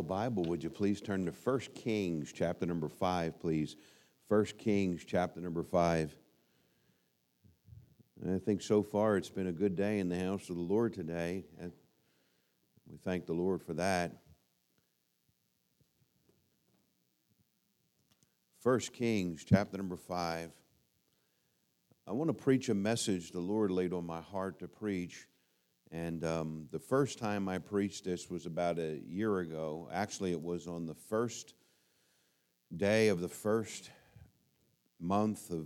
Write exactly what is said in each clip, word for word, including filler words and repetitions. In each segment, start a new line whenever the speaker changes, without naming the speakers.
a Bible, would you please turn to First Kings, chapter number five, please. First Kings, chapter number five. And I think so far it's been a good day in the house of the Lord today. And we thank the Lord for that. First Kings, chapter number five. I want to preach a message the Lord laid on my heart to preach. And um, the first time I preached this was about a year ago. Actually, it was on the first day of the first month of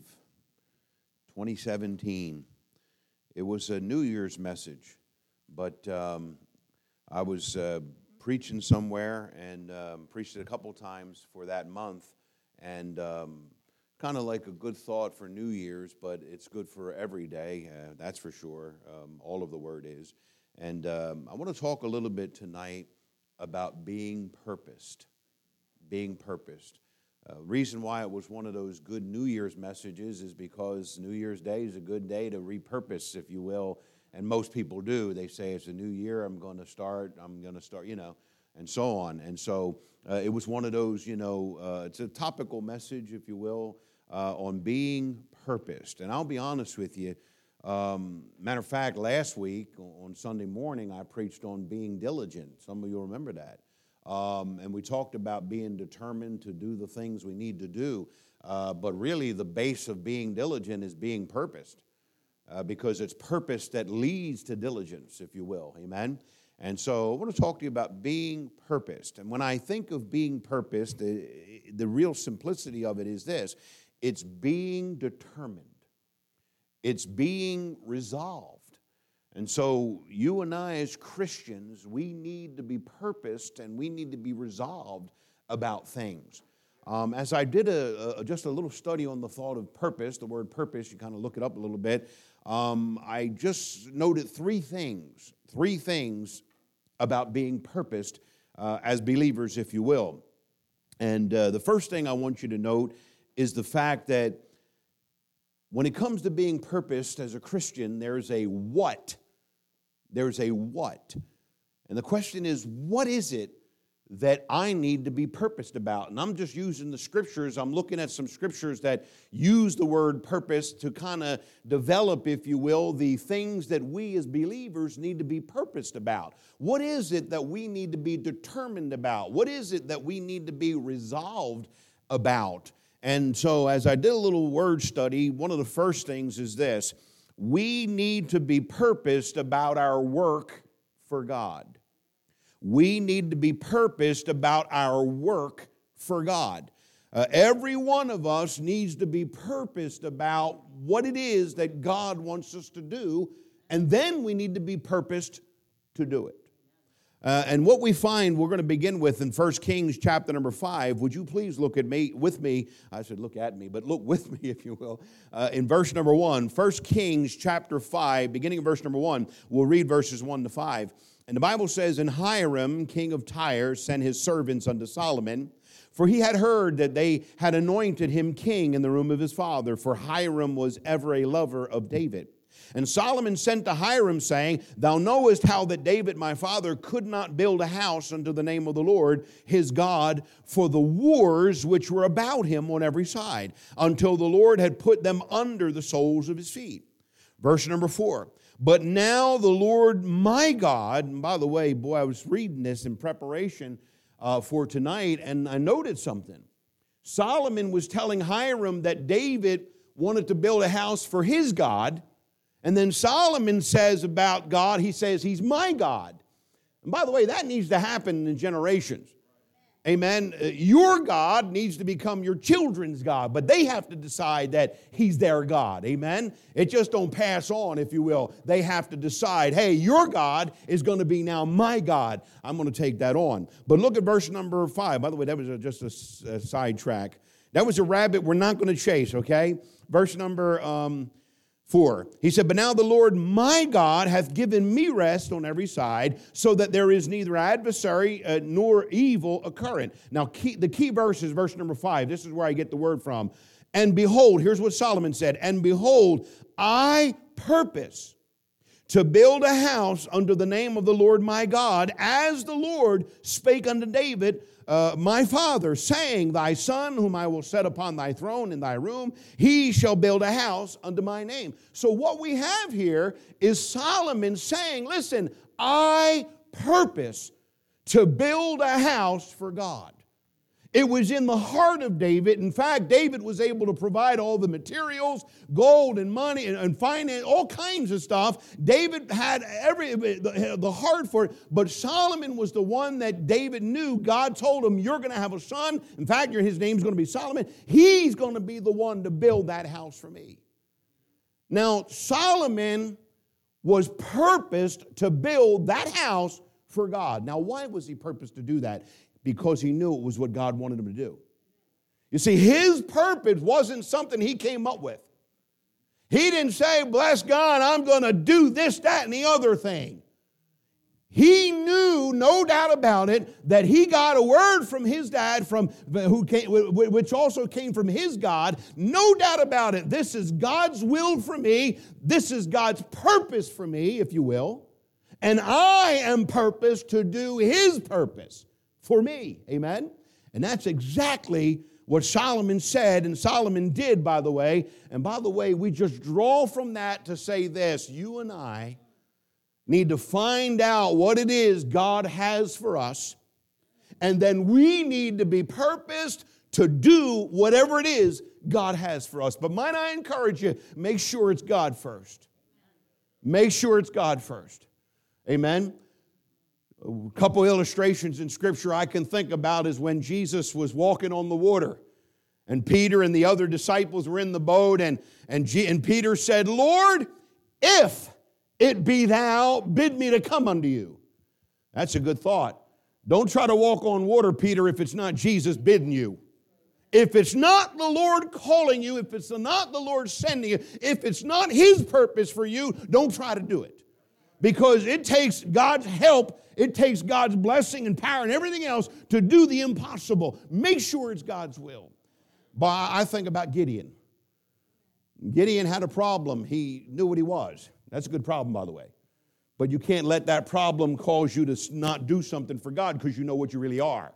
twenty seventeen. It was a New Year's message, but um, I was uh, preaching somewhere and um, preached it a couple times for that month, and um, kind of like a good thought for New Year's, but it's good for every day, uh, that's for sure. Um, all of the word is. And um, I want to talk a little bit tonight about being purposed. Being purposed. Uh, reason why it was one of those good New Year's messages is because New Year's Day is a good day to repurpose, if you will, and most people do. They say it's a new year, I'm going to start, I'm going to start, you know, and so on. And so uh, it was one of those, you know, uh, it's a topical message, if you will, uh, on being purposed. And I'll be honest with you, um, matter of fact, last week on Sunday morning, I preached on being diligent. Some of you remember that. Um, and we talked about being determined to do the things we need to do. Uh, but really, the base of being diligent is being purposed, uh, because it's purpose that leads to diligence, if you will. Amen? And so I want to talk to you about being purposed. And when I think of being purposed, the, the real simplicity of it is this. It's being determined. It's being resolved. And so you and I as Christians, we need to be purposed and we need to be resolved about things. Um, as I did a, a just a little study on the thought of purpose, the word purpose, you kind of look it up a little bit, um, I just noted three things, three things about being purposed uh, as believers, if you will. And uh, the first thing I want you to note is the fact that when it comes to being purposed as a Christian, there's a what. There's a what. And the question is, what is it that I need to be purposed about? And I'm just using the scriptures. I'm looking at some scriptures that use the word purpose to kind of develop, if you will, the things that we as believers need to be purposed about. What is it that we need to be determined about? What is it that we need to be resolved about? And so as I did a little word study, one of the first things is this. We need to be purposed about our work for God. We need to be purposed about our work for God. Uh, every one of us needs to be purposed about what it is that God wants us to do, and then we need to be purposed to do it. Uh, and what we find, we're going to begin with in First Kings chapter number five. Would you please look at me, with me, I said look at me, but look with me if you will, uh, in verse number one. First Kings chapter five, beginning of verse number one, we'll read verses one to five. And the Bible says, And Hiram, king of Tyre, sent his servants unto Solomon, for he had heard that they had anointed him king in the room of his father, for Hiram was ever a lover of David. And Solomon sent to Hiram, saying, Thou knowest how that David my father could not build a house unto the name of the Lord his God for the wars which were about him on every side, until the Lord had put them under the soles of his feet. Verse number four. But now the Lord my God, and by the way, boy, I was reading this in preparation uh, for tonight, and I noted something. Solomon was telling Hiram that David wanted to build a house for his God. And then Solomon says about God, he says, He's my God. And by the way, that needs to happen in generations. Amen. Your God needs to become your children's God, but they have to decide that He's their God. Amen. It just don't pass on, if you will. They have to decide, hey, your God is going to be now my God. I'm going to take that on. But look at verse number five. By the way, that was a, just a, a sidetrack. That was a rabbit we're not going to chase, okay? Verse number um, four. He said, But now the Lord my God hath given me rest on every side, so that there is neither adversary uh, nor evil occurring. Now, key, the key verse is verse number five. This is where I get the word from. And behold, here's what Solomon said, And behold, I purpose to build a house under the name of the Lord my God, as the Lord spake unto David, uh, my father, saying, thy son, whom I will set upon thy throne in thy room, he shall build a house unto my name. So what we have here is Solomon saying, listen, I purpose to build a house for God. It was in the heart of David. In fact, David was able to provide all the materials, gold and money and, and finance, all kinds of stuff. David had every the, the heart for it, but Solomon was the one that David knew. God told him, you're going to have a son. In fact, his name's going to be Solomon. He's going to be the one to build that house for me. Now, Solomon was purposed to build that house for God. Now, why was he purposed to do that? Because he knew it was what God wanted him to do. You see, his purpose wasn't something he came up with. He didn't say, bless God, I'm going to do this, that, and the other thing. He knew, no doubt about it, that he got a word from his dad, from who came, which also came from his God. No doubt about it. This is God's will for me. This is God's purpose for me, if you will. And I am purposed to do his purpose for me. Amen? And that's exactly what Solomon said, and Solomon did, by the way. And by the way, we just draw from that to say this. You and I need to find out what it is God has for us, and then we need to be purposed to do whatever it is God has for us. But might I encourage you, make sure it's God first. Make sure it's God first. Amen? A couple illustrations in Scripture I can think about is when Jesus was walking on the water, and Peter and the other disciples were in the boat, and, and, G, and Peter said, Lord, if it be thou, bid me to come unto you. That's a good thought. Don't try to walk on water, Peter, if it's not Jesus bidding you. If it's not the Lord calling you, if it's not the Lord sending you, if it's not his purpose for you, don't try to do it. Because it takes God's help, it takes God's blessing and power and everything else to do the impossible. Make sure it's God's will. But I think about Gideon. Gideon had a problem. He knew what he was. That's a good problem, by the way. But you can't let that problem cause you to not do something for God because you know what you really are.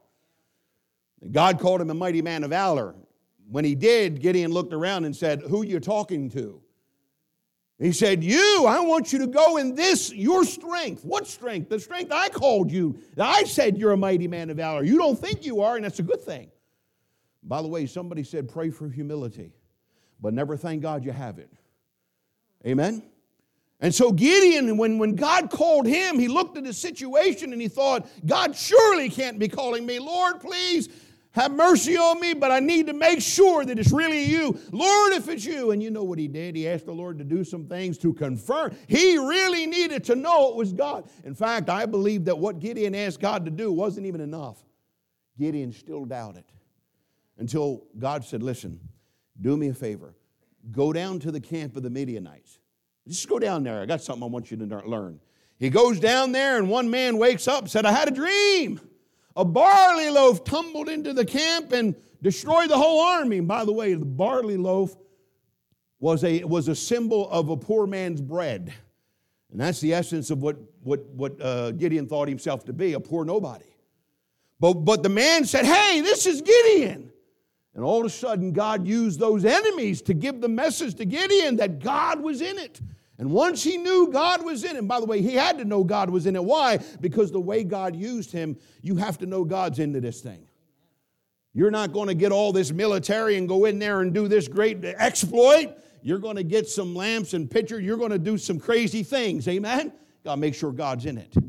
God called him a mighty man of valor. When he did, Gideon looked around and said, who are you talking to? He said, you, I want you to go in this, your strength. What strength? The strength I called you. I said you're a mighty man of valor. You don't think you are, and that's a good thing. By the way, somebody said pray for humility, but never thank God you have it. Amen? And so Gideon, when, when God called him, he looked at his situation and he thought, God surely can't be calling me. Lord, please have mercy on me, but I need to make sure that it's really you. Lord, if it's you. And you know what he did? He asked the Lord to do some things to confirm. He really needed to know it was God. In fact, I believe that what Gideon asked God to do wasn't even enough. Gideon still doubted until God said, listen, do me a favor. Go down to the camp of the Midianites. Just go down there. I got something I want you to learn. He goes down there, and one man wakes up and said, I had a dream. A barley loaf tumbled into the camp and destroyed the whole army. And by the way, the barley loaf was a, was a symbol of a poor man's bread. And that's the essence of what, what, what uh, Gideon thought himself to be, a poor nobody. But, but the man said, hey, this is Gideon. And all of a sudden, God used those enemies to give the message to Gideon that God was in it. And once he knew God was in it, by the way, he had to know God was in it. Why? Because the way God used him, you have to know God's into this thing. You're not going to get all this military and go in there and do this great exploit. You're going to get some lamps and pitchers. You're going to do some crazy things. Amen? Got to make sure God's in it.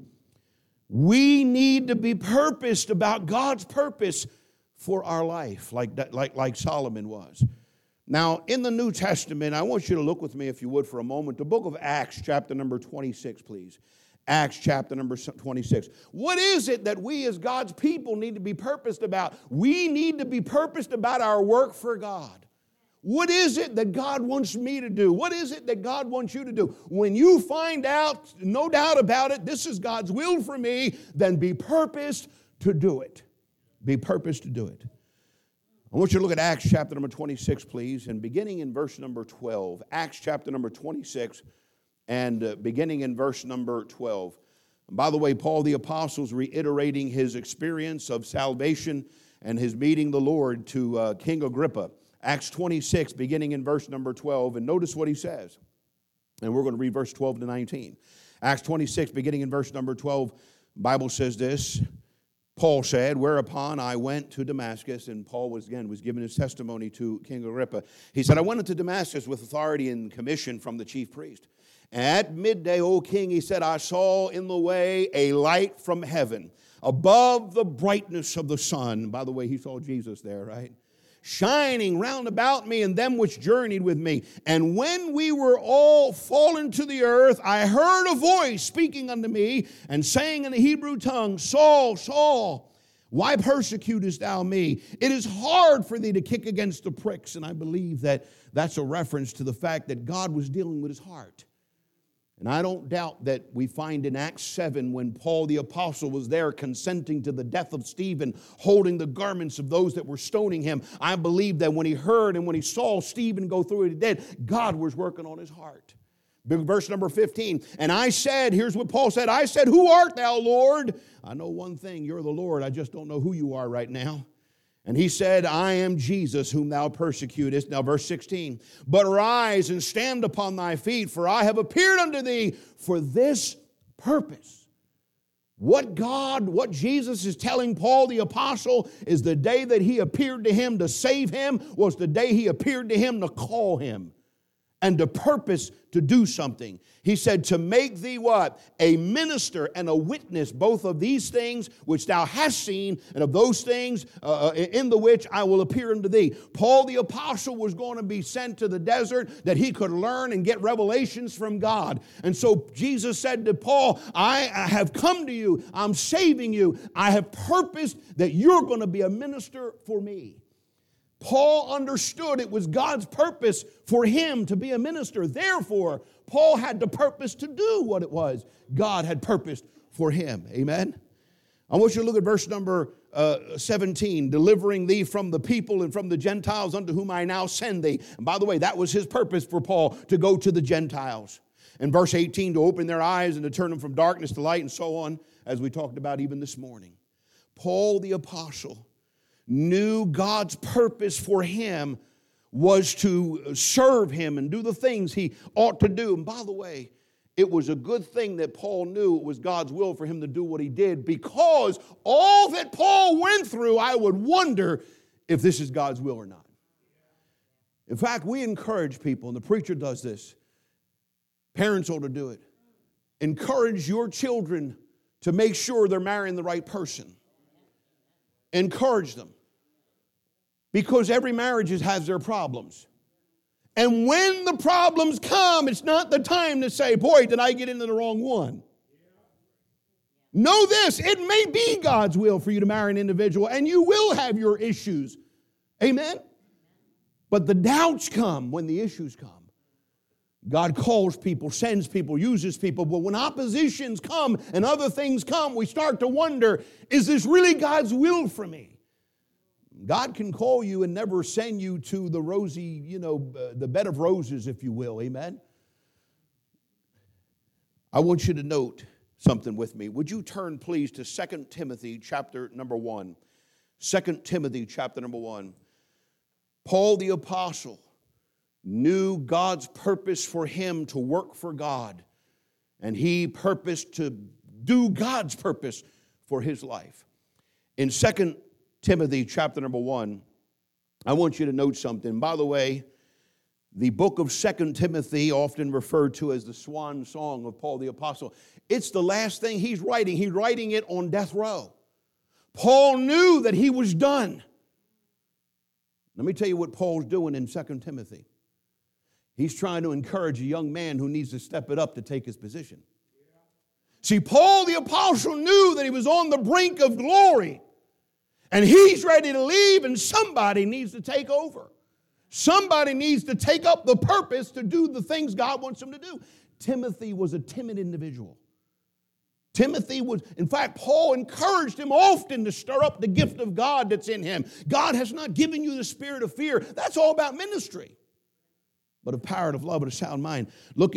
We need to be purposed about God's purpose for our life, like, like, like Solomon was. Now, in the New Testament, I want you to look with me, if you would, for a moment. The book of Acts, chapter number twenty-six, please. Acts, chapter number twenty-six. What is it that we as God's people need to be purposed about? We need to be purposed about our work for God. What is it that God wants me to do? What is it that God wants you to do? When you find out, no doubt about it, this is God's will for me, then be purposed to do it. Be purposed to do it. I want you to look at Acts chapter number twenty-six, please, and beginning in verse number twelve. Acts chapter number twenty-six and uh, beginning in verse number twelve. And by the way, Paul the Apostle is reiterating his experience of salvation and his meeting the Lord to uh, King Agrippa. Acts twenty-six, beginning in verse number twelve. And notice what he says. And we're going to read verse twelve to nineteen. Acts twenty-six, beginning in verse number twelve, Bible says this. Paul said, whereupon I went to Damascus, and Paul was again was giving his testimony to King Agrippa. He said, I went into Damascus with authority and commission from the chief priest. At midday, O king, he said, I saw in the way a light from heaven, above the brightness of the sun. By the way, he saw Jesus there, right? Shining round about me and them which journeyed with me. And when we were all fallen to the earth, I heard a voice speaking unto me and saying in the Hebrew tongue, Saul, Saul, why persecutest thou me? It is hard for thee to kick against the pricks. And I believe that that's a reference to the fact that God was dealing with his heart. And I don't doubt that we find in Acts seven when Paul the Apostle was there consenting to the death of Stephen, holding the garments of those that were stoning him. I believe that when he heard and when he saw Stephen go through it dead, God was working on his heart. Verse number fifteen, and I said, here's what Paul said, I said, who art thou, Lord? I know one thing, you're the Lord. I just don't know who you are right now. And he said, I am Jesus whom thou persecutest. Now verse sixteen, but arise and stand upon thy feet, for I have appeared unto thee for this purpose. What God, what Jesus is telling Paul the Apostle is the day that he appeared to him to save him was the day he appeared to him to call him and to purpose to do something. He said, to make thee what? A minister and a witness, both of these things which thou hast seen, and of those things uh, in the which I will appear unto thee. Paul the Apostle was going to be sent to the desert that he could learn and get revelations from God. And so Jesus said to Paul, I have come to you. I'm saving you. I have purposed that you're going to be a minister for me. Paul understood it was God's purpose for him to be a minister. Therefore, Paul had the purpose to do what it was God had purposed for him. Amen? I want you to look at verse number uh, seventeen. Delivering thee from the people and from the Gentiles unto whom I now send thee. And by the way, that was his purpose for Paul, to go to the Gentiles. In verse eighteen, to open their eyes and to turn them from darkness to light and so on, as we talked about even this morning. Paul the Apostle knew God's purpose for him was to serve him and do the things he ought to do. And by the way, it was a good thing that Paul knew it was God's will for him to do what he did, because all that Paul went through, I would wonder if this is God's will or not. In fact, we encourage people, and the preacher does this. Parents ought to do it. Encourage your children to make sure they're marrying the right person. Encourage them. Because every marriage has their problems. And when the problems come, it's not the time to say, boy, did I get into the wrong one. Know this, it may be God's will for you to marry an individual, and you will have your issues. Amen? But the doubts come when the issues come. God calls people, sends people, uses people. But when oppositions come and other things come, we start to wonder, is this really God's will for me? God can call you and never send you to the rosy, you know, uh, the bed of roses, if you will. Amen? I want you to note something with me. Would you turn, please, to Second Timothy chapter number one. Second Timothy chapter number one. Paul the Apostle knew God's purpose for him to work for God. And he purposed to do God's purpose for his life. In Second Timothy chapter number one, I want you to note something. By the way, the book of Second Timothy, often referred to as the swan song of Paul the Apostle, it's the last thing he's writing. He's writing it on death row. Paul knew that he was done. Let me tell you what Paul's doing in Second Timothy. He's trying to encourage a young man who needs to step it up to take his position. See, Paul the Apostle knew that he was on the brink of glory. And he's ready to leave, and somebody needs to take over. Somebody needs to take up the purpose to do the things God wants him to do. Timothy was a timid individual. Timothy was, in fact, Paul encouraged him often to stir up the gift of God that's in him. God has not given you the spirit of fear. That's all about ministry. But of power and of love and a sound mind. Look at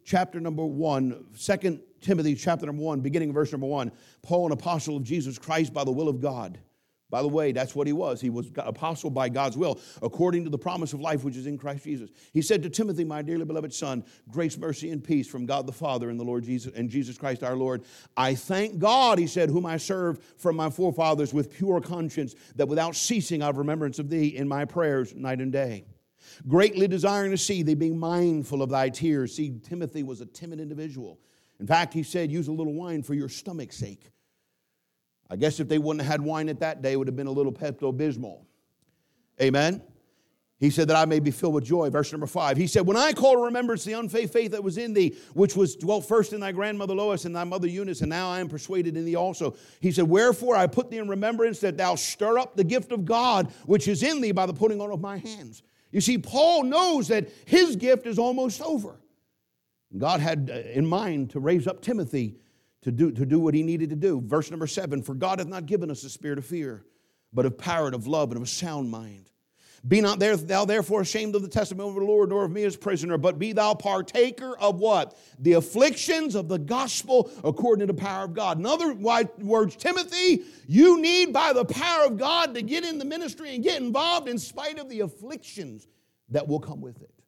chapter number one, Second Timothy chapter number one, beginning of verse number one. Paul, an apostle of Jesus Christ by the will of God. By the way, that's what he was. He was apostle by God's will, according to the promise of life which is in Christ Jesus. He said to Timothy, my dearly beloved son, grace, mercy, and peace from God the Father and the Lord Jesus and Jesus Christ our Lord. I thank God, he said, whom I serve from my forefathers with pure conscience, that without ceasing I have remembrance of thee in my prayers night and day. Greatly desiring to see thee, being mindful of thy tears. See, Timothy was a timid individual. In fact, he said, use a little wine for your stomach's sake. I guess if they wouldn't have had wine at that day, it would have been a little Pepto-Bismol. Amen? He said that I may be filled with joy. Verse number five. He said, when I call to remembrance the unfaith faith that was in thee, which was dwelt first in thy grandmother Lois and thy mother Eunice, and now I am persuaded in thee also. He said, wherefore I put thee in remembrance that thou stir up the gift of God, which is in thee by the putting on of my hands. You see, Paul knows that his gift is almost over. God had in mind to raise up Timothy to do, to do what he needed to do. Verse number seven, for God hath not given us a spirit of fear, but of power and of love and of a sound mind. Be not there, thou therefore ashamed of the testimony of the Lord, nor of me as prisoner, but be thou partaker of what? The afflictions of the gospel according to the power of God. In other words, Timothy, you need by the power of God to get in the ministry and get involved in spite of the afflictions that will come with it.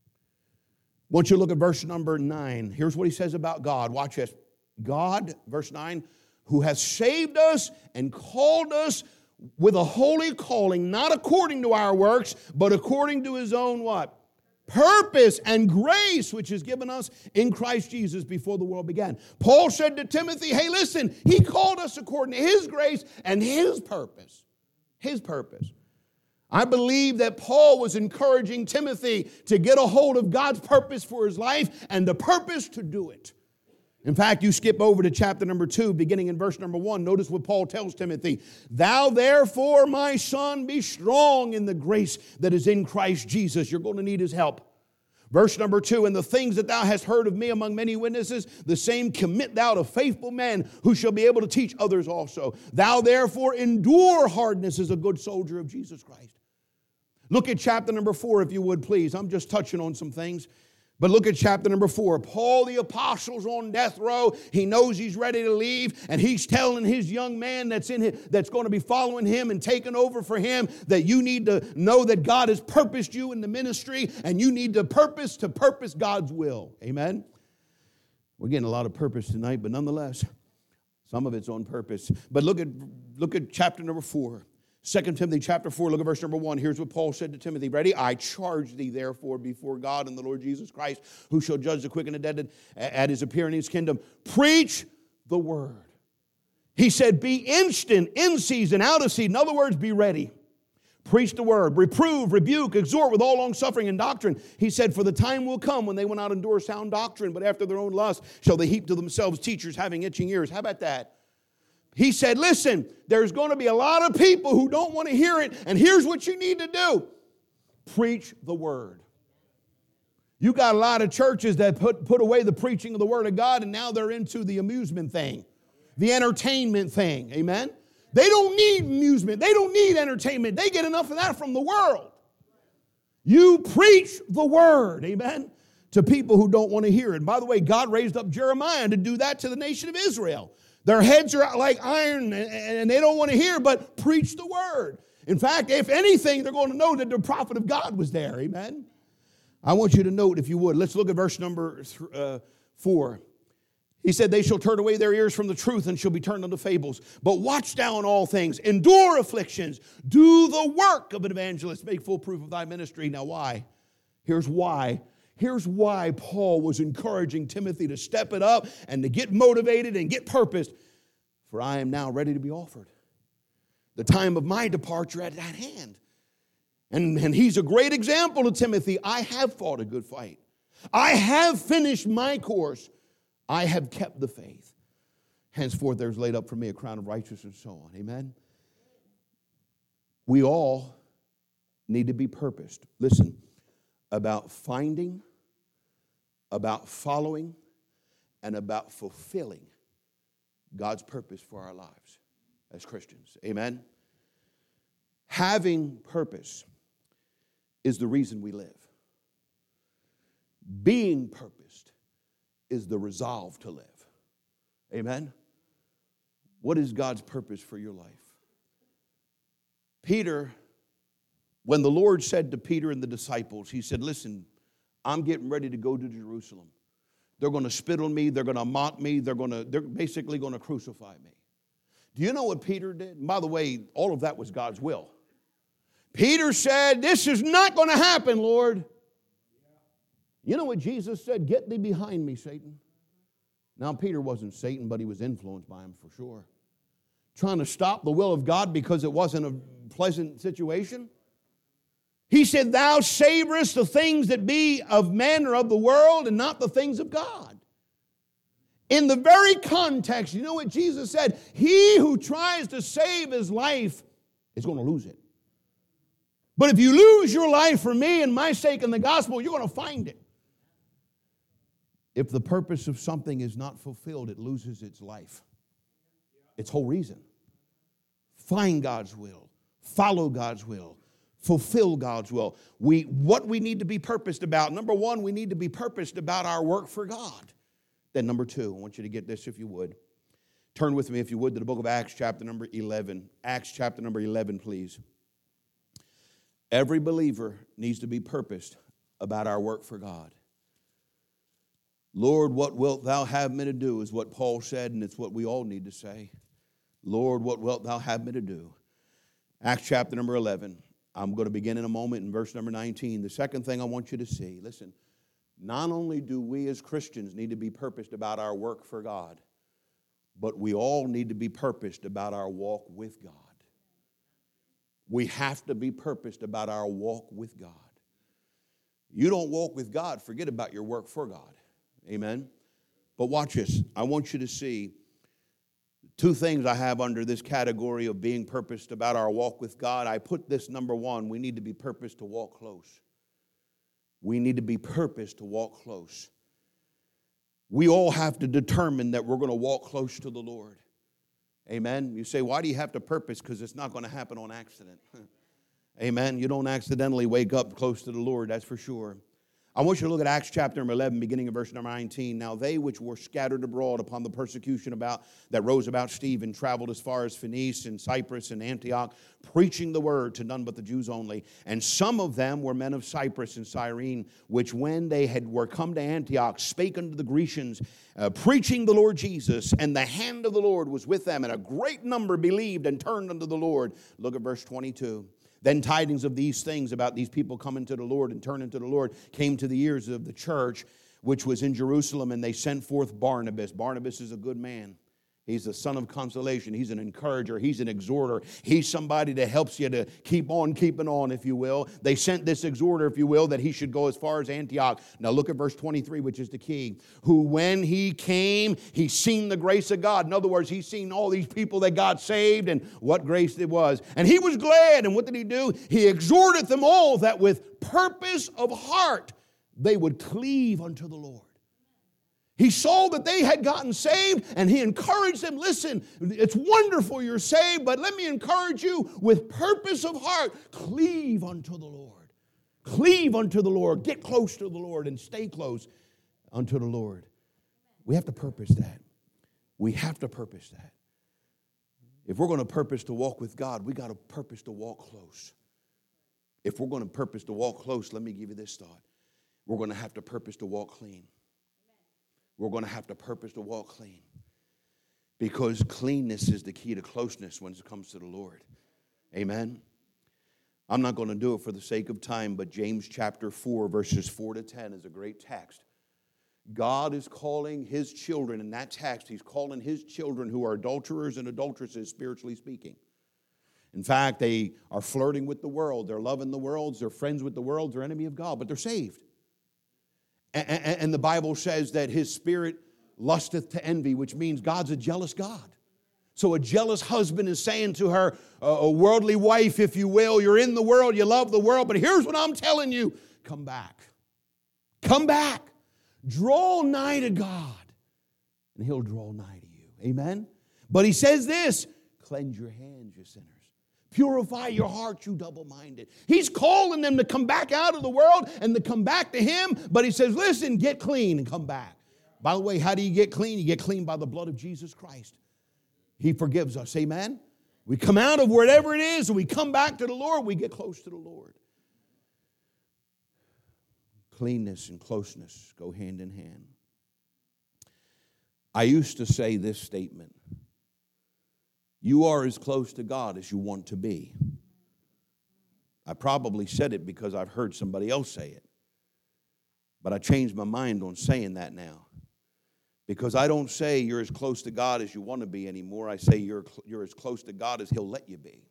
I want you to look at verse number nine. Here's what he says about God. Watch this. God, verse nine, who has saved us and called us with a holy calling, not according to our works, but according to his own what? Purpose and grace, which is given us in Christ Jesus before the world began. Paul said to Timothy, hey, listen, he called us according to his grace and his purpose. His purpose. I believe that Paul was encouraging Timothy to get a hold of God's purpose for his life and the purpose to do it. In fact, you skip over to chapter number two, beginning in verse number one. Notice what Paul tells Timothy. Thou therefore, my son, be strong in the grace that is in Christ Jesus. You're going to need his help. Verse number two, and the things that thou hast heard of me among many witnesses, the same commit thou to faithful men who shall be able to teach others also. Thou therefore endure hardness as a good soldier of Jesus Christ. Look at chapter number four, if you would, please. I'm just touching on some things. But look at chapter number four. Paul the apostle's on death row. He knows he's ready to leave, and he's telling his young man that's in his, that's going to be following him and taking over for him that you need to know that God has purposed you in the ministry, and you need to purpose to purpose God's will. Amen? We're getting a lot of purpose tonight, but nonetheless, some of it's on purpose. But look at look at chapter number four. Second Timothy chapter four, look at verse number one. Here's what Paul said to Timothy. Ready? I charge thee therefore before God and the Lord Jesus Christ, who shall judge the quick and the dead at his appearing in his kingdom. Preach the word. He said, be instant, in season, out of season. In other words, be ready. Preach the word. Reprove, rebuke, exhort with all long suffering and doctrine. He said, for the time will come when they will not endure sound doctrine, but after their own lust shall they heap to themselves teachers having itching ears. How about that? He said, listen, there's going to be a lot of people who don't want to hear it, and here's what you need to do. Preach the word. You got a lot of churches that put, put away the preaching of the word of God, and now they're into the amusement thing, the entertainment thing. Amen? They don't need amusement. They don't need entertainment. They get enough of that from the world. You preach the word. Amen? To people who don't want to hear it. And by the way, God raised up Jeremiah to do that to the nation of Israel. Their heads are like iron and they don't want to hear, but preach the word. In fact, if anything, they're going to know that the prophet of God was there. Amen? I want you to note, if you would, let's look at verse number th- uh, four. He said, they shall turn away their ears from the truth and shall be turned unto fables. But watch thou in all things, endure afflictions, do the work of an evangelist, make full proof of thy ministry. Now why? Here's why. Here's why Paul was encouraging Timothy to step it up and to get motivated and get purposed. For I am now ready to be offered. The time of my departure at that hand. And, and he's a great example to Timothy. I have fought a good fight. I have finished my course. I have kept the faith. Henceforth there's laid up for me a crown of righteousness and so on. Amen? We all need to be purposed. Listen, about finding, about following, and about fulfilling God's purpose for our lives as Christians. Amen? Having purpose is the reason we live. Being purposed is the resolve to live. Amen? What is God's purpose for your life? Peter, when the Lord said to Peter and the disciples, he said, listen, I'm getting ready to go to Jerusalem. They're going to spit on me. They're going to mock me. They're going to, they're basically going to crucify me. Do you know what Peter did? And by the way, all of that was God's will. Peter said, this is not going to happen, Lord. You know what Jesus said? Get thee behind me, Satan. Now, Peter wasn't Satan, but he was influenced by him for sure. Trying to stop the will of God because it wasn't a pleasant situation. He said, thou savorest the things that be of men or of the world and not the things of God. In the very context, you know what Jesus said? He who tries to save his life is going to lose it. But if you lose your life for me and my sake in the gospel, you're going to find it. If the purpose of something is not fulfilled, it loses its life. Its whole reason. Find God's will. Follow God's will. Fulfill God's will. We, what we need to be purposed about. Number one, we need to be purposed about our work for God. Then number two, I want you to get this if you would. Turn with me if you would to the book of Acts chapter number eleven. Acts chapter number eleven, please. Every believer needs to be purposed about our work for God. Lord, what wilt thou have me to do is what Paul said, and it's what we all need to say. Lord, what wilt thou have me to do? Acts chapter number eleven. I'm going to begin in a moment in verse number nineteen. The second thing I want you to see, listen, not only do we as Christians need to be purposed about our work for God, but we all need to be purposed about our walk with God. We have to be purposed about our walk with God. You don't walk with God, forget about your work for God. Amen? But watch this. I want you to see two things I have under this category of being purposed about our walk with God. I put this number one, we need to be purposed to walk close. We need to be purposed to walk close. We all have to determine that we're going to walk close to the Lord. Amen. You say, why do you have to purpose? Because it's not going to happen on accident. Amen. You don't accidentally wake up close to the Lord, that's for sure. I want you to look at Acts chapter number eleven, beginning of verse number nineteen. Now they which were scattered abroad upon the persecution about that rose about Stephen traveled as far as Phoenice and Cyprus and Antioch, preaching the word to none but the Jews only. And some of them were men of Cyprus and Cyrene, which when they had were come to Antioch, spake unto the Grecians, uh, preaching the Lord Jesus. And the hand of the Lord was with them, and a great number believed and turned unto the Lord. Look at verse twenty-two. Then tidings of these things about these people coming to the Lord and turning to the Lord came to the ears of the church, which was in Jerusalem, and they sent forth Barnabas. Barnabas is a good man. He's a son of consolation. He's an encourager. He's an exhorter. He's somebody that helps you to keep on keeping on, if you will. They sent this exhorter, if you will, that he should go as far as Antioch. Now look at verse twenty-three, which is the key. Who when he came, he seen the grace of God. In other words, he's seen all these people that God saved and what grace it was. And he was glad. And what did he do? He exhorted them all that with purpose of heart they would cleave unto the Lord. He saw that they had gotten saved, and he encouraged them, listen, it's wonderful you're saved, but let me encourage you with purpose of heart, cleave unto the Lord. Cleave unto the Lord. Get close to the Lord and stay close unto the Lord. We have to purpose that. We have to purpose that. If we're going to purpose to walk with God, we got to purpose to walk close. If we're going to purpose to walk close, let me give you this thought. We're going to have to purpose to walk clean. We're going to have to purpose to walk clean. Because cleanness is the key to closeness when it comes to the Lord. Amen. I'm not going to do it for the sake of time, but James chapter four, verses four to ten is a great text. God is calling his children, in that text, he's calling his children who are adulterers and adulteresses, spiritually speaking. In fact, they are flirting with the world. They're loving the world. They're friends with the world. They're enemy of God, but they're saved. And the Bible says that his spirit lusteth to envy, which means God's a jealous God. So a jealous husband is saying to her, a worldly wife, if you will, you're in the world, you love the world, but here's what I'm telling you, come back. Come back. Draw nigh to God, and he'll draw nigh to you. Amen? But he says this, cleanse your hands, you sinners. Purify your heart, you double-minded. He's calling them to come back out of the world and to come back to him. But he says, listen, get clean and come back.
By the way, how do you get clean? You get clean by the blood of Jesus Christ. He forgives us. Amen? We come out of wherever it is and we come back to the Lord. We get close to the Lord. Cleanness and closeness go hand in hand. I used to say this statement. You are as close to God as you want to be. I probably said it because I've heard somebody else say it. But I changed my mind on saying that now. Because I don't say you're as close to God as you want to be anymore. I say you're, you're as close to God as He'll let you be.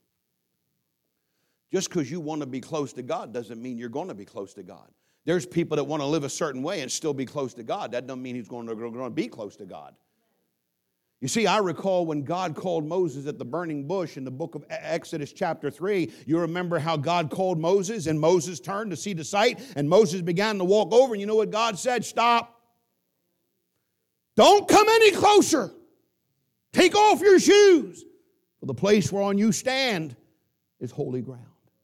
Just because you want to be close to God doesn't mean you're going to be close to God. There's people that want to live a certain way and still be close to God. That doesn't mean he's going to, going to be close to God. You see, I recall when God called Moses at the burning bush in the book of Exodus chapter three. You remember how God called Moses and Moses turned to see the sight and Moses began to walk over. And you know what God said? Stop. Don't come any closer. Take off your shoes. For the place whereon you stand is holy ground.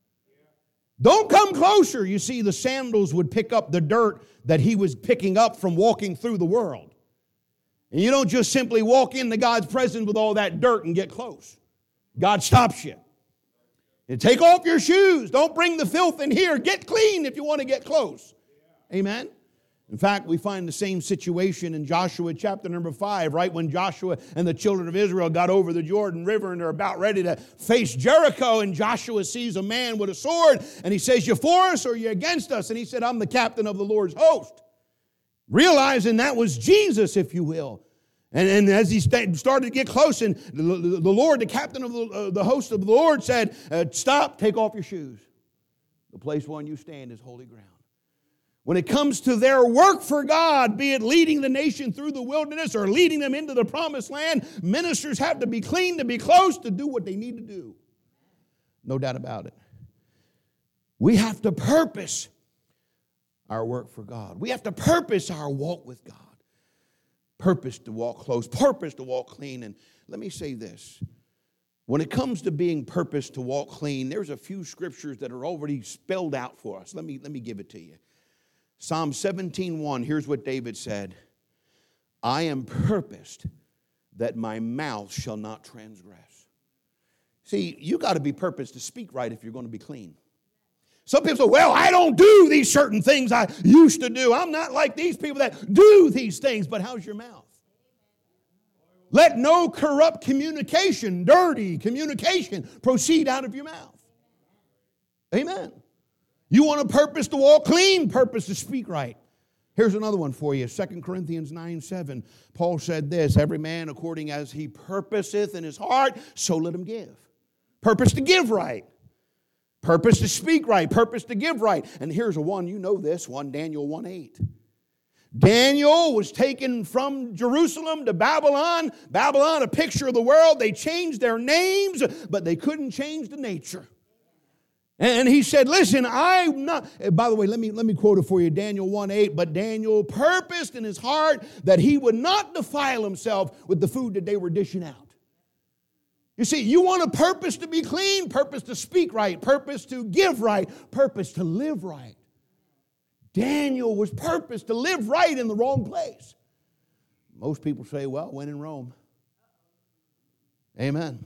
Don't come closer. You see, the sandals would pick up the dirt that he was picking up from walking through the world. And you don't just simply walk into God's presence with all that dirt and get close. God stops you. And take off your shoes. Don't bring the filth in here. Get clean if you want to get close. Amen? In fact, we find the same situation in Joshua chapter number five, right when Joshua and the children of Israel got over the Jordan River and they're about ready to face Jericho, and Joshua sees a man with a sword and he says, you for us or you against us? And he said, I'm the captain of the Lord's host. Realizing that was Jesus, if you will. And, and as he st- started to get close, and the, the, the Lord, the captain of the, uh, the host of the Lord said, uh, stop, take off your shoes. The place whereon you stand is holy ground. When it comes to their work for God, be it leading the nation through the wilderness or leading them into the promised land, ministers have to be clean, to be close, to do what they need to do. No doubt about it. We have to purpose our work for God. We have to purpose our walk with God. Purpose to walk close, purpose to walk clean. And let me say this. When it comes to being purposed to walk clean, there's a few scriptures that are already spelled out for us. Let me, let me give it to you. Psalm seventeen one, here's what David said. I am purposed that my mouth shall not transgress. See, you got to be purposed to speak right if you're going to be clean. Some people say, well, I don't do these certain things I used to do. I'm not like these people that do these things. But how's your mouth? Let no corrupt communication, dirty communication, proceed out of your mouth. Amen. You want a purpose to walk clean, purpose to speak right. Here's another one for you. Second Corinthians nine seven. Paul said this, every man according as he purposeth in his heart, so let him give. Purpose to give right. Purpose to speak right. Purpose to give right. And here's a one, you know this one, Daniel one eight. Daniel was taken from Jerusalem to Babylon. Babylon, a picture of the world. They changed their names, but they couldn't change the nature. And he said, listen, I'm not, by the way, let me, let me quote it for you, Daniel one eight, but Daniel purposed in his heart that he would not defile himself with the food that they were dishing out. You see, you want a purpose to be clean, purpose to speak right, purpose to give right, purpose to live right. Daniel was purposed to live right in the wrong place. Most people say, well, when in Rome. Amen.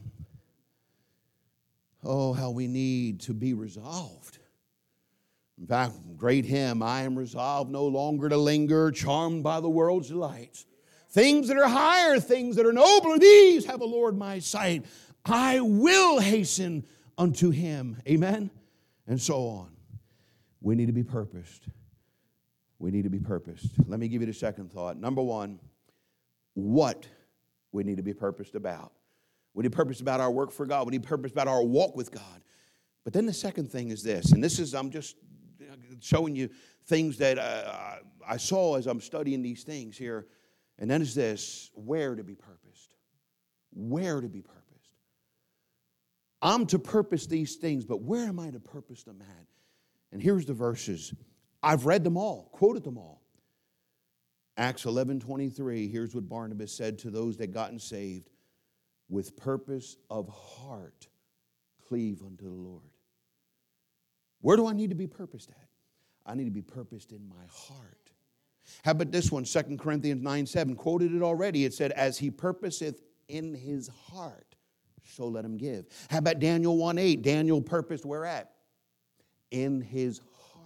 Oh, how we need to be resolved. In fact, great hymn, I am resolved no longer to linger, charmed by the world's delights. Things that are higher, things that are nobler, these have a Lord my sight. I will hasten unto him. Amen? And so on. We need to be purposed. We need to be purposed. Let me give you the second thought. Number one, what we need to be purposed about. We need purpose about our work for God. We need purpose about our walk with God. But then the second thing is this, and this is, I'm just showing you things that uh, I saw as I'm studying these things here, and that is this, where to be purposed. Where to be purposed. I'm to purpose these things, but where am I to purpose them at? And here's the verses. I've read them all, quoted them all. Acts eleven twenty-three, here's what Barnabas said to those that gotten saved. With purpose of heart, cleave unto the Lord. Where do I need to be purposed at? I need to be purposed in my heart. How about this one, Second Corinthians nine seven, quoted it already. It said, as he purposeth in his heart, so let him give. How about Daniel one eight? Daniel purposed where at? In his heart.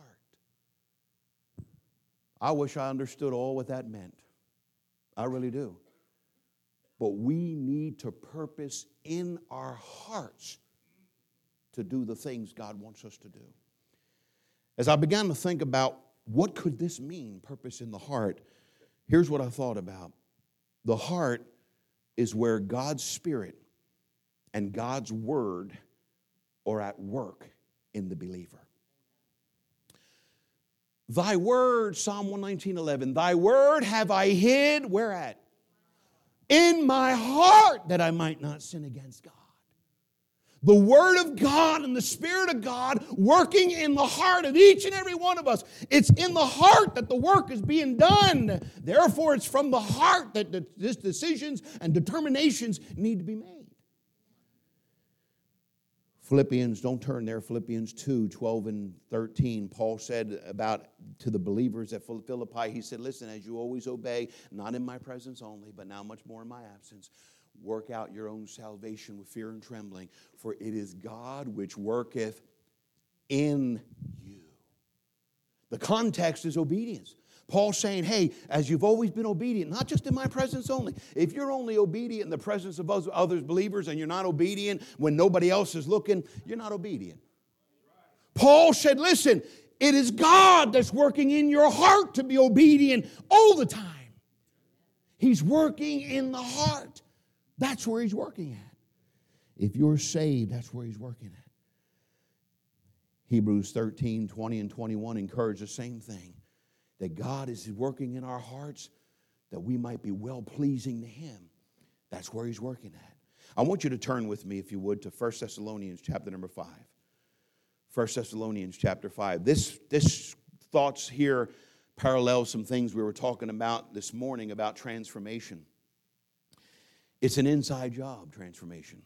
I wish I understood all what that meant. I really do. But we need to purpose in our hearts to do the things God wants us to do. As I began to think about what could this mean, purpose in the heart, here's what I thought about. The heart is where God's Spirit and God's Word are at work in the believer. Thy word, Psalm one nineteen eleven, thy word have I hid, where at? In my heart, that I might not sin against God. The Word of God and the Spirit of God working in the heart of each and every one of us. It's in the heart that the work is being done. Therefore, it's from the heart that the decisions and determinations need to be made. Philippians, don't turn there, Philippians two, twelve and thirteen, Paul said about to the believers at Philippi, he said, listen, as you always obey, not in my presence only, but now much more in my absence, work out your own salvation with fear and trembling, for it is God which worketh in you. The context is obedience. Paul's saying, hey, as you've always been obedient, not just in my presence only. If you're only obedient in the presence of other believers and you're not obedient when nobody else is looking, you're not obedient. Paul said, listen, it is God that's working in your heart to be obedient all the time. He's working in the heart. That's where he's working at. If you're saved, that's where he's working at. Hebrews thirteen, twenty and twenty-one encourage the same thing. That God is working in our hearts that we might be well-pleasing to Him. That's where He's working at. I want you to turn with me, if you would, to First Thessalonians chapter number five. First Thessalonians chapter five. This, this thoughts here parallel some things we were talking about this morning about transformation. It's an inside job, transformation.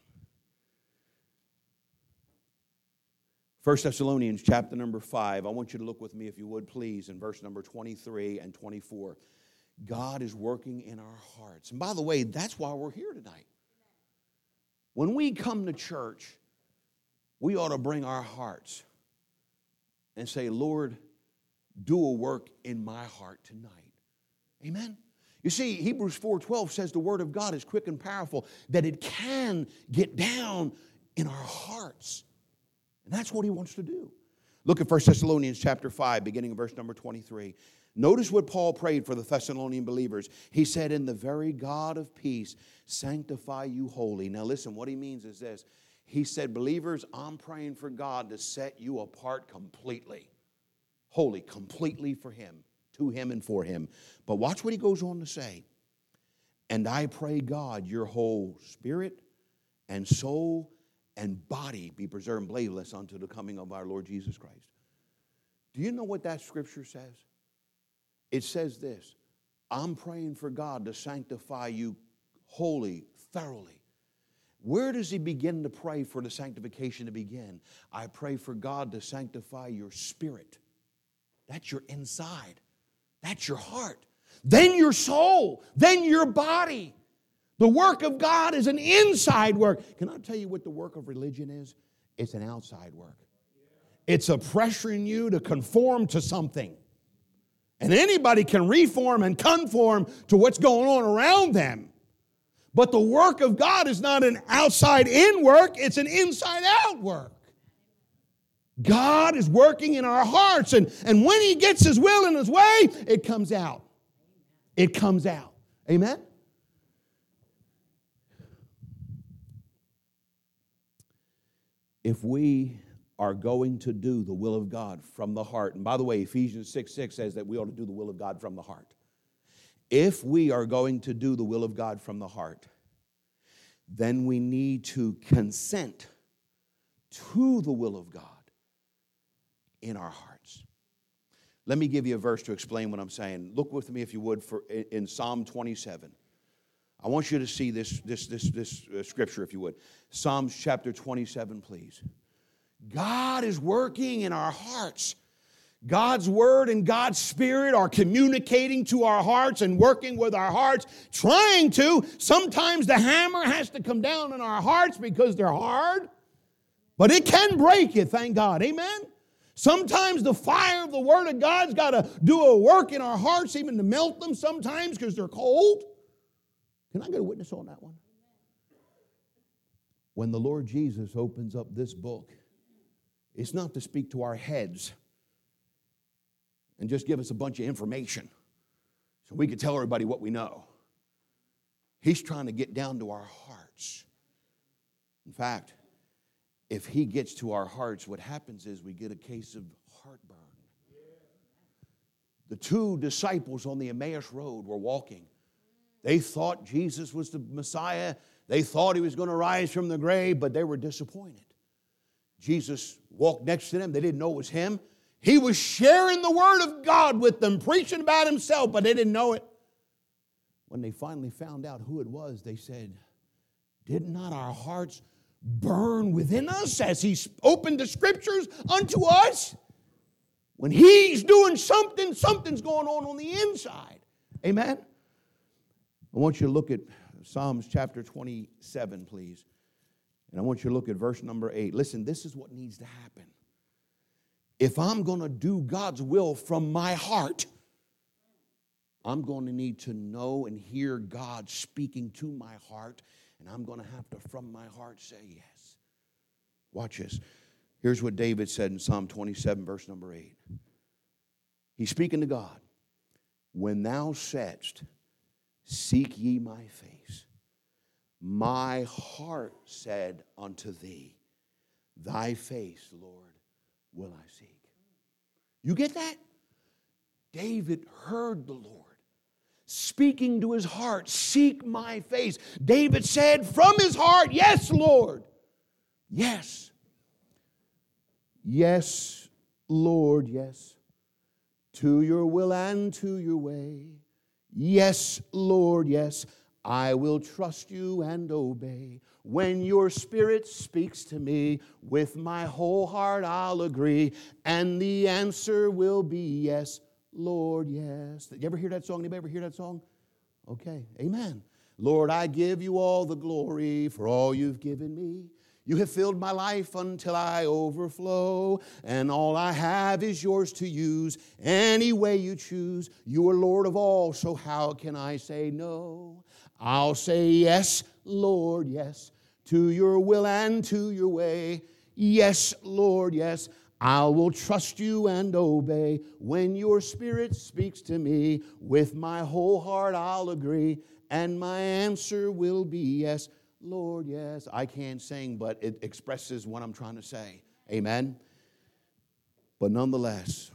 First Thessalonians chapter number five. I want you to look with me, if you would, please, in verse number twenty-three and twenty-four. God is working in our hearts. And by the way, that's why we're here tonight. When we come to church, we ought to bring our hearts and say, Lord, do a work in my heart tonight. Amen? You see, Hebrews four twelve says the Word of God is quick and powerful, that it can get down in our hearts. And that's what He wants to do. Look at First Thessalonians chapter five, beginning of verse number twenty-three. Notice what Paul prayed for the Thessalonian believers. He said, in the very God of peace, sanctify you wholly. Now listen, what he means is this. He said, believers, I'm praying for God to set you apart completely. Holy, completely for Him, to Him and for Him. But watch what he goes on to say. And I pray God, your whole spirit and soul and body be preserved blameless unto the coming of our Lord Jesus Christ. Do you know what that scripture says? It says this, I'm praying for God to sanctify you wholly, thoroughly. Where does he begin to pray for the sanctification to begin? I pray for God to sanctify your spirit. That's your inside. That's your heart. Then your soul. Then your body. The work of God is an inside work. Can I tell you what the work of religion is? It's an outside work. It's a pressuring you to conform to something. And anybody can reform and conform to what's going on around them. But the work of God is not an outside-in work. It's an inside-out work. God is working in our hearts. And, and when He gets His will and His way, it comes out. It comes out. Amen? If we are going to do the will of God from the heart, and by the way, Ephesians six six says that we ought to do the will of God from the heart. If we are going to do the will of God from the heart, then we need to consent to the will of God in our hearts. Let me give you a verse to explain what I'm saying. Look with me, if you would, for in Psalm twenty-seven. I want you to see this, this, this, this uh, scripture, if you would. Psalms chapter twenty-seven, please. God is working in our hearts. God's Word and God's Spirit are communicating to our hearts and working with our hearts, trying to. Sometimes the hammer has to come down on our hearts because they're hard, but it can break you, thank God. Amen? Sometimes the fire of the Word of God's got to do a work in our hearts, even to melt them sometimes because they're cold. Can I get a witness on that one? When the Lord Jesus opens up this book, it's not to speak to our heads and just give us a bunch of information so we can tell everybody what we know. He's trying to get down to our hearts. In fact, if he gets to our hearts, what happens is we get a case of heartburn. The two disciples on the Emmaus Road were walking. They thought Jesus was the Messiah. They thought he was going to rise from the grave, but they were disappointed. Jesus walked next to them. They didn't know it was him. He was sharing the Word of God with them, preaching about himself, but they didn't know it. When they finally found out who it was, they said, did not our hearts burn within us as he opened the Scriptures unto us? When he's doing something, something's going on on the inside. Amen? I want you to look at Psalms chapter twenty-seven, please. And I want you to look at verse number eight. Listen, this is what needs to happen. If I'm going to do God's will from my heart, I'm going to need to know and hear God speaking to my heart, and I'm going to have to, from my heart, say yes. Watch this. Here's what David said in Psalm twenty-seven, verse number eight. He's speaking to God. When thou saidst, seek ye my face, my heart said unto thee, thy face, Lord, will I seek. You get that? David heard the Lord speaking to his heart, seek my face. David said from his heart, yes, Lord. Yes. Yes, Lord, yes. To your will and to your way. Yes, Lord, yes. I will trust you and obey. When your Spirit speaks to me, with my whole heart I'll agree, and the answer will be yes, Lord, yes. Did you ever hear that song? Anybody ever hear that song? Okay, amen. Lord, I give you all the glory for all you've given me. You have filled my life until I overflow, and all I have is yours to use any way you choose. You are Lord of all, so how can I say no? I'll say yes, Lord, yes, to your will and to your way. Yes, Lord, yes, I will trust you and obey. When your Spirit speaks to me, with my whole heart I'll agree, and my answer will be yes, Lord, yes. I can't sing, but it expresses what I'm trying to say. Amen? But nonetheless,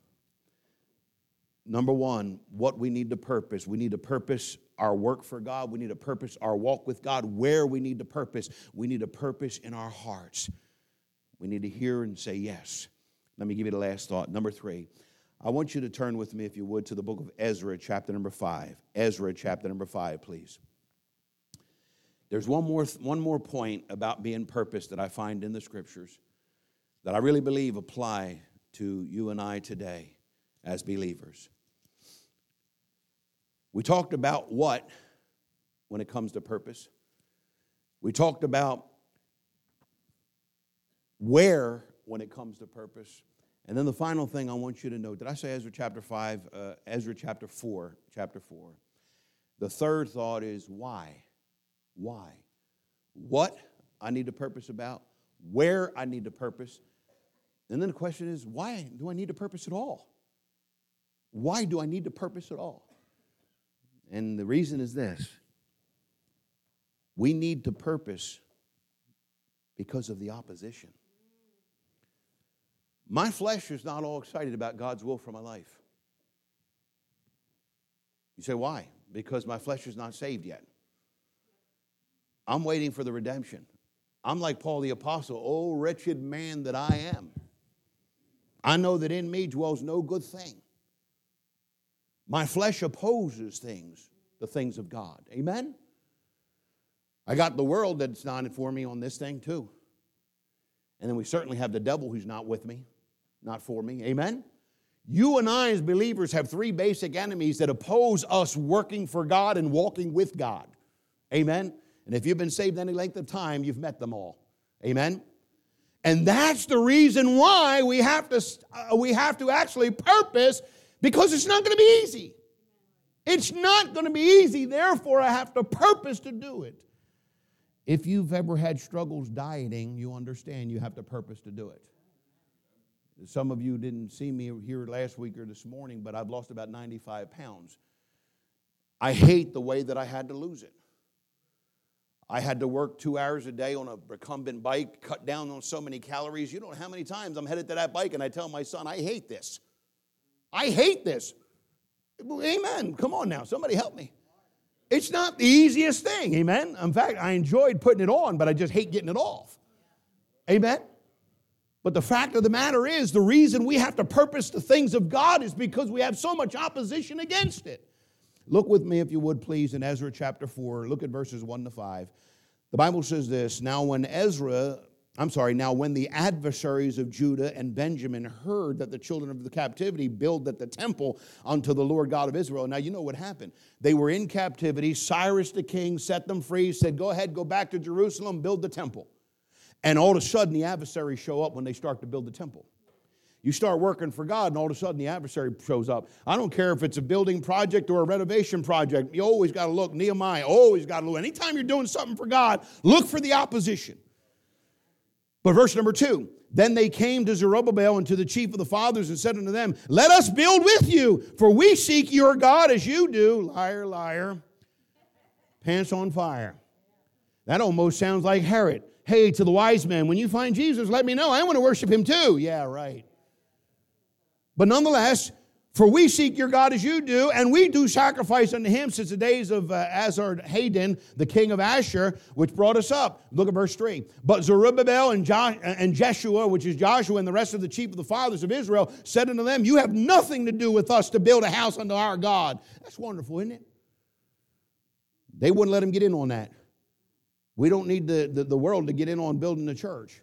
number one, what we need to purpose. We need to purpose our work for God. We need to purpose our walk with God. Where we need to purpose. We need to purpose in our hearts. We need to hear and say yes. Let me give you the last thought. Number three, I want you to turn with me, if you would, to the book of Ezra, chapter number five. Ezra, chapter number five, please. There's one more, one more point about being purposed that I find in the Scriptures that I really believe apply to you and I today as believers. We talked about what when it comes to purpose. We talked about where when it comes to purpose. And then the final thing I want you to know, did I say Ezra chapter five? Uh, Ezra chapter four, chapter four. The third thought is why? Why? What I need to purpose about, where I need to purpose. And then the question is, why do I need to purpose at all? Why do I need to purpose at all? And the reason is this. We need to purpose because of the opposition. My flesh is not all excited about God's will for my life. You say, why? Because my flesh is not saved yet. I'm waiting for the redemption. I'm like Paul the Apostle, oh, wretched man that I am. I know that in me dwells no good thing. My flesh opposes things, the things of God. Amen? I got the world that's not for me on this thing too. And then we certainly have the devil who's not with me, not for me. Amen? You and I as believers have three basic enemies that oppose us working for God and walking with God. Amen? And if you've been saved any length of time, you've met them all. Amen? And that's the reason why we have to, uh, we have to actually purpose, because it's not going to be easy. It's not going to be easy. Therefore, I have to purpose to do it. If you've ever had struggles dieting, you understand you have to purpose to do it. Some of you didn't see me here last week or this morning, but I've lost about ninety-five pounds. I hate the way that I had to lose it. I had to work two hours a day on a recumbent bike, cut down on so many calories. You don't know how many times I'm headed to that bike and I tell my son, I hate this. I hate this. Amen. Come on now. Somebody help me. It's not the easiest thing. Amen. In fact, I enjoyed putting it on, but I just hate getting it off. Amen. But the fact of the matter is, the reason we have to purpose the things of God is because we have so much opposition against it. Look with me, if you would, please, in Ezra chapter four. Look at verses one to five. The Bible says this, Now when Ezra, I'm sorry, now when the adversaries of Judah and Benjamin heard that the children of the captivity builded the temple unto the Lord God of Israel. Now you know what happened. They were in captivity. Cyrus the king set them free, said, go ahead, go back to Jerusalem, build the temple. And all of a sudden, the adversaries show up when they start to build the temple. You start working for God, and all of a sudden, the adversary shows up. I don't care if it's a building project or a renovation project. You always got to look. Nehemiah, always got to look. Anytime you're doing something for God, look for the opposition. But verse number two, Then they came to Zerubbabel and to the chief of the fathers and said unto them, Let us build with you, for we seek your God as you do. Liar, liar. Pants on fire. That almost sounds like Herod. Hey, to the wise men, when you find Jesus, let me know. I want to worship him too. Yeah, right. But nonetheless, for we seek your God as you do, and we do sacrifice unto him since the days of uh, Azar-Hadin, the king of Asher, which brought us up. Look at verse three. But Zerubbabel and, jo- and Jeshua, which is Joshua, and the rest of the chief of the fathers of Israel, said unto them, You have nothing to do with us to build a house unto our God. That's wonderful, isn't it? They wouldn't let him get in on that. We don't need the, the, the world to get in on building the church.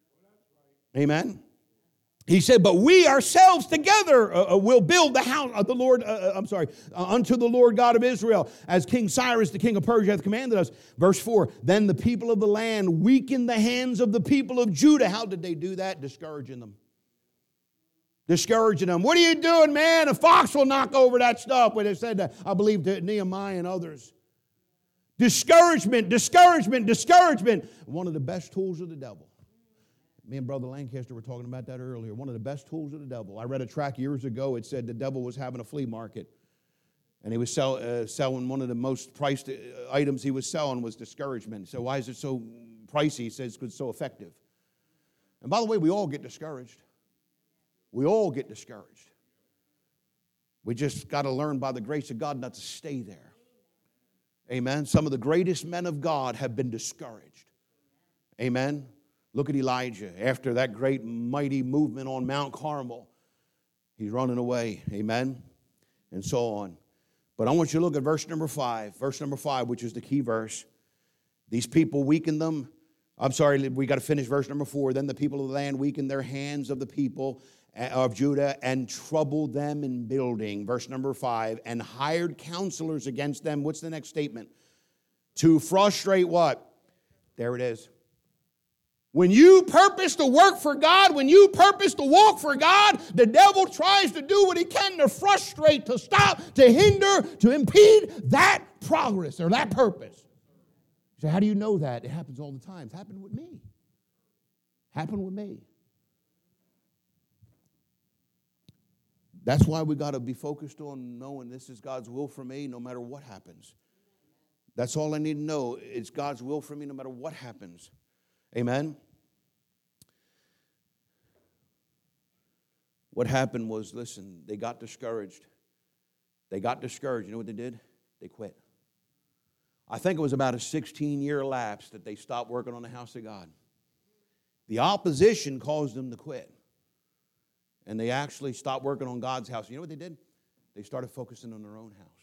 Amen. He said, but we ourselves together uh, will build the house of the Lord, uh, I'm sorry, uh, unto the Lord God of Israel, as King Cyrus, the king of Persia, hath commanded us. Verse four, then the people of the land weakened the hands of the people of Judah. How did they do that? Discouraging them. Discouraging them. What are you doing, man? A fox will knock over that stuff. When they said that, I believe, to Nehemiah and others. Discouragement, discouragement, discouragement. One of the best tools of the devil. Me and Brother Lancaster were talking about that earlier. One of the best tools of the devil. I read a tract years ago. It said the devil was having a flea market. And he was sell, uh, selling one of the most priced items he was selling was discouragement. So why is it so pricey? He says because it's so effective. And by the way, we all get discouraged. We all get discouraged. We just got to learn by the grace of God not to stay there. Amen. Some of the greatest men of God have been discouraged. Amen. Look at Elijah. After that great mighty movement on Mount Carmel, he's running away. Amen. And so on. But I want you to look at verse number five. Verse number five, which is the key verse. These people weakened them. I'm sorry, we got to finish verse number four. Then the people of the land weakened their hands of the people of Judah and troubled them in building. Verse number five, and hired counselors against them. What's the next statement? To frustrate what? There it is. When you purpose to work for God, when you purpose to walk for God, the devil tries to do what he can to frustrate, to stop, to hinder, to impede that progress or that purpose. So how do you know that? It happens all the time. It's happened with me. Happened with me. That's why we got to be focused on knowing this is God's will for me no matter what happens. That's all I need to know. It's God's will for me no matter what happens. Amen? What happened was, listen, they got discouraged. They got discouraged. You know what they did? They quit. I think it was about a sixteen-year lapse that they stopped working on the house of God. The opposition caused them to quit. And they actually stopped working on God's house. You know what they did? They started focusing on their own house.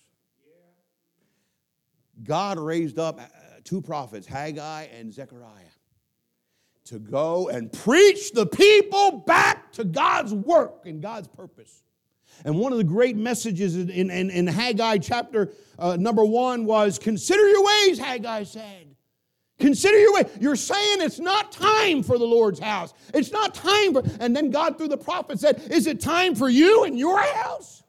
God raised up two prophets, Haggai and Zechariah, to go and preach the people back to God's work and God's purpose. And one of the great messages in, in, in Haggai chapter uh, number one was, consider your ways, Haggai said. Consider your way. You're saying it's not time for the Lord's house. It's not time for, and then God through the prophet said, is it time for you and your house?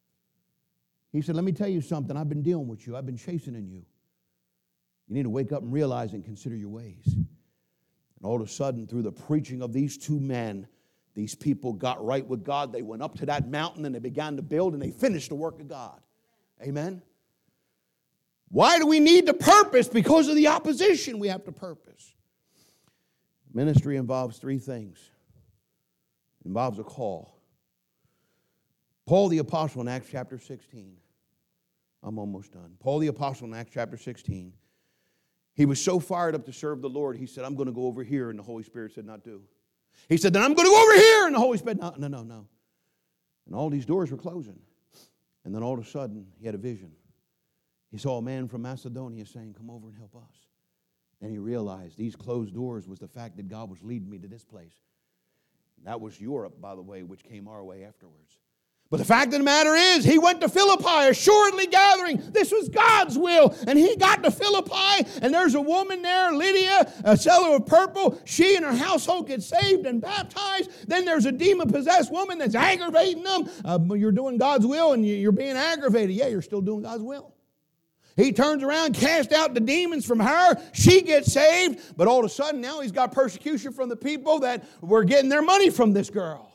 He said, let me tell you something. I've been dealing with you. I've been chastening you. You need to wake up and realize and consider your ways. And all of a sudden, through the preaching of these two men, these people got right with God. They went up to that mountain and they began to build and they finished the work of God. Amen? Why do we need to purpose? Because of the opposition we have to purpose. Ministry involves three things. It involves a call. Paul the Apostle in Acts chapter sixteen. I'm almost done. Paul the Apostle in Acts chapter sixteen. He was so fired up to serve the Lord, he said, I'm going to go over here. And the Holy Spirit said, not do. He said, then I'm going to go over here. And the Holy Spirit, no, no, no, no. And all these doors were closing. And then all of a sudden, he had a vision. He saw a man from Macedonia saying, come over and help us. And he realized these closed doors was the fact that God was leading me to this place. That was Europe, by the way, which came our way afterwards. But the fact of the matter is, he went to Philippi, assuredly gathering. This was God's will. And he got to Philippi, and there's a woman there, Lydia, a seller of purple. She and her household get saved and baptized. Then there's a demon-possessed woman that's aggravating them. Uh, you're doing God's will, and you're being aggravated. Yeah, you're still doing God's will. He turns around, casts out the demons from her. She gets saved. But all of a sudden, now he's got persecution from the people that were getting their money from this girl.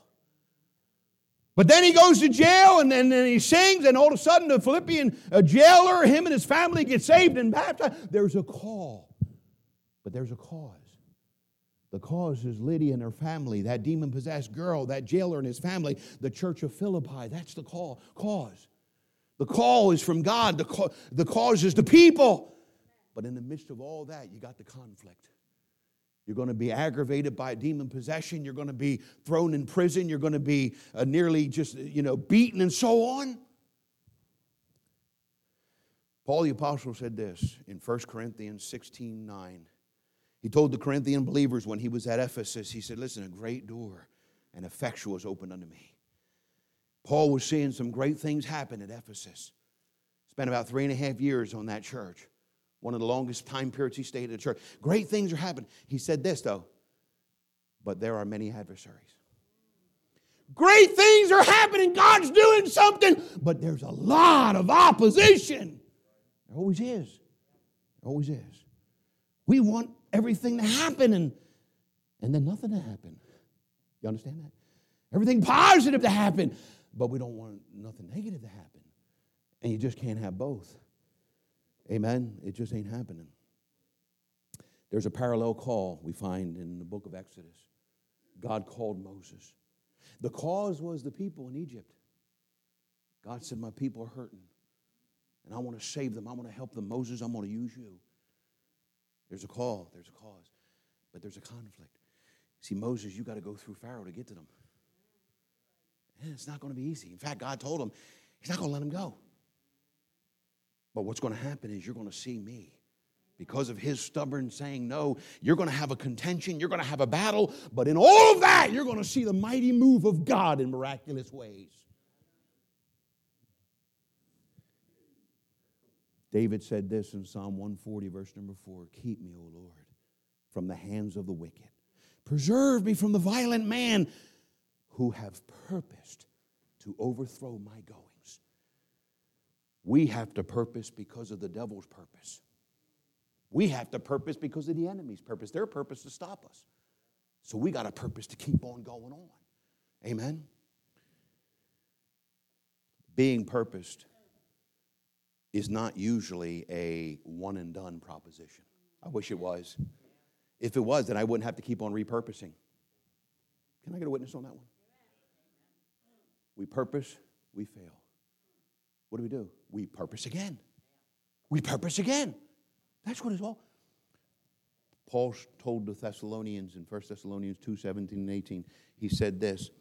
But then he goes to jail, and then and he sings, and all of a sudden the Philippian uh, jailer, him and his family get saved and baptized. There's a call, but there's a cause. The cause is Lydia and her family, that demon-possessed girl, that jailer and his family, the church of Philippi. That's the call. Cause. The call is from God. The, call, the cause is the people. But in the midst of all that, you got the conflict. You're going to be aggravated by demon possession. You're going to be thrown in prison. You're going to be uh, nearly just, you know, beaten and so on. Paul the Apostle said this in First Corinthians sixteen nine. He told the Corinthian believers when he was at Ephesus, he said, listen, a great door and effectual is opened unto me. Paul was seeing some great things happen at Ephesus. Spent about three and a half years on that church. One of the longest time periods he stayed at a church. Great things are happening. He said this, though, but there are many adversaries. Great things are happening. God's doing something, but there's a lot of opposition. There always is. There always is. We want everything to happen and, and then nothing to happen. You understand that? Everything positive to happen, but we don't want nothing negative to happen. And you just can't have both. Amen? It just ain't happening. There's a parallel call we find in the book of Exodus. God called Moses. The cause was the people in Egypt. God said, my people are hurting, and I want to save them. I want to help them. Moses, I'm going to use you. There's a call. There's a cause. But there's a conflict. See, Moses, you got to go through Pharaoh to get to them. And it's not going to be easy. In fact, God told him, he's not going to let them go. But what's going to happen is you're going to see me. Because of his stubborn saying no, you're going to have a contention, you're going to have a battle, but in all of that, you're going to see the mighty move of God in miraculous ways. David said this in Psalm one forty, verse number four, keep me, O Lord, from the hands of the wicked. Preserve me from the violent man who have purposed to overthrow my goings. We have to purpose because of the devil's purpose. We have to purpose because of the enemy's purpose. Their purpose to stop us. So we got a purpose to keep on going on. Amen? Being purposed is not usually a one and done proposition. I wish it was. If it was, then I wouldn't have to keep on repurposing. Can I get a witness on that one? We purpose, we fail. What do we do? We purpose again. We purpose again. That's what it's all. Paul told the Thessalonians in First Thessalonians two, seventeen and eighteen, he said this,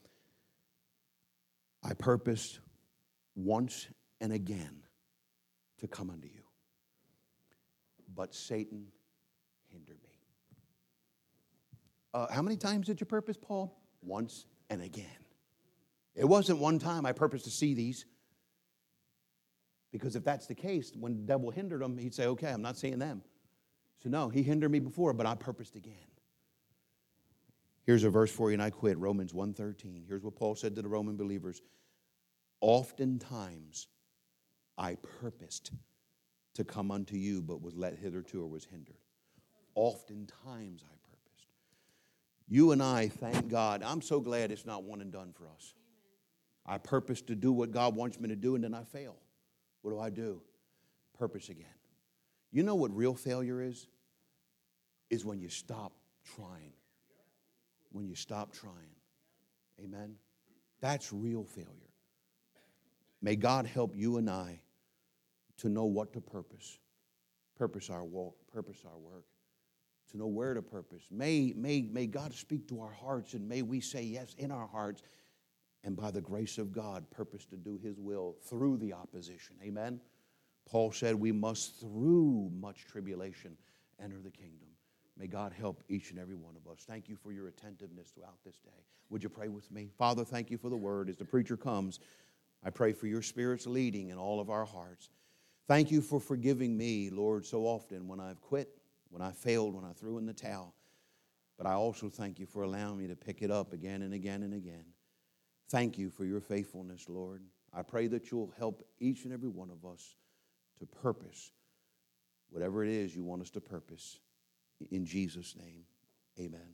I purposed once and again to come unto you, but Satan hindered me. Uh, how many times did you purpose, Paul? Once and again. It wasn't one time I purposed to see these. Because if that's the case, when the devil hindered him, he'd say, okay, I'm not seeing them. So no, he hindered me before, but I purposed again. Here's a verse for you, and I quit, Romans one thirteen. Here's what Paul said to the Roman believers. Oftentimes I purposed to come unto you, but was let hitherto or was hindered. Oftentimes I purposed. You and I, thank God, I'm so glad it's not one and done for us. I purpose to do what God wants me to do, and then I fail. What do I do? Purpose again. You know what real failure is? Is when you stop trying. When you stop trying. Amen? That's real failure. May God help you and I to know what to purpose. Purpose our walk, purpose our work. To know where to purpose. May, may, may God speak to our hearts, and may we say yes in our hearts, and by the grace of God, purpose to do His will through the opposition. Amen? Paul said we must, through much tribulation, enter the kingdom. May God help each and every one of us. Thank you for your attentiveness throughout this day. Would you pray with me? Father, thank you for the word. As the preacher comes, I pray for your Spirit's leading in all of our hearts. Thank you for forgiving me, Lord, so often when I've quit, when I failed, when I threw in the towel. But I also thank you for allowing me to pick it up again and again and again. Thank you for your faithfulness, Lord. I pray that you'll help each and every one of us to purpose whatever it is you want us to purpose. In Jesus' name, amen.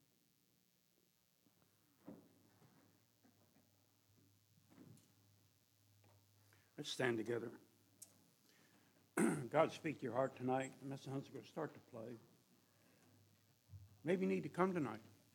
Let's stand together. God, speak to your heart tonight. Mister Hunt's going to start to play. Maybe you need to come tonight.